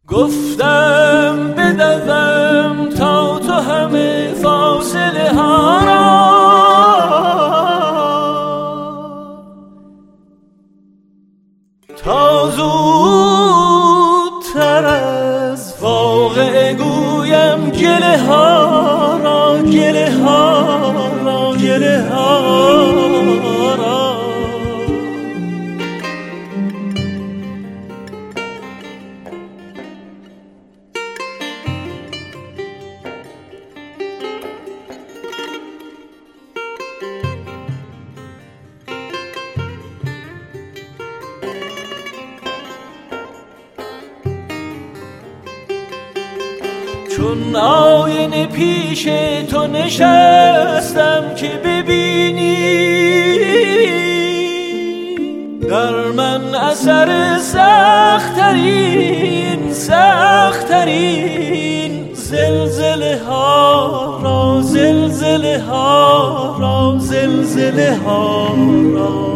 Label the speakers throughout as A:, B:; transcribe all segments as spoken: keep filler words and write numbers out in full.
A: گفتم بدوم تا تو همه فاصله ها را تا زودتر از واقع گویم گله ها را گله ها را گله ها را. چون آینه پیش تو نشستم که ببینی در من اثر سخت‌ترین سخت‌ترین زلزله ها را زلزله ها را زلزله ها را.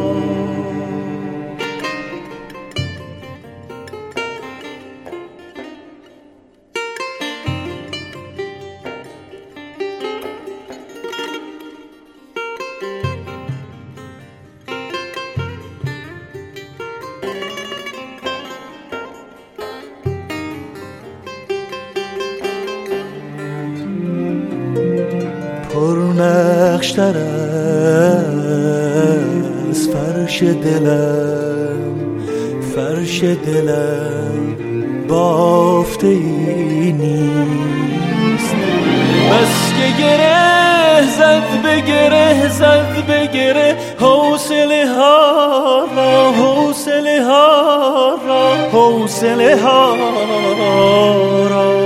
B: پرنقش‌تر از فرش دلم فرش دلم بافته ای نیست.
A: بس که گره زد به گره زد به گره حوصله ها را حوصله ها را حوصله ها را.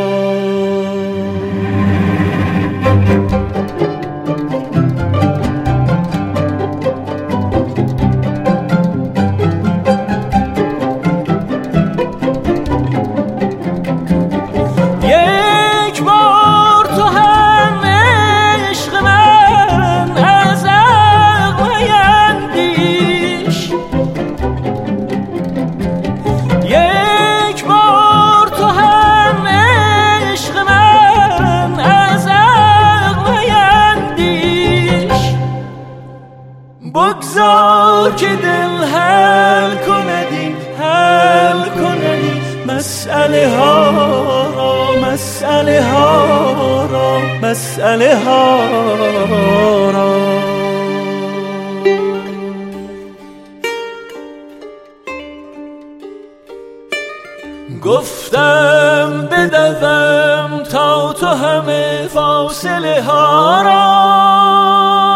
A: بگذار که دل حل کندی حل کندی مسئله ها را مسئله ها را مسئله ها را. گفتم بدوم تا تو همه فاصله ها را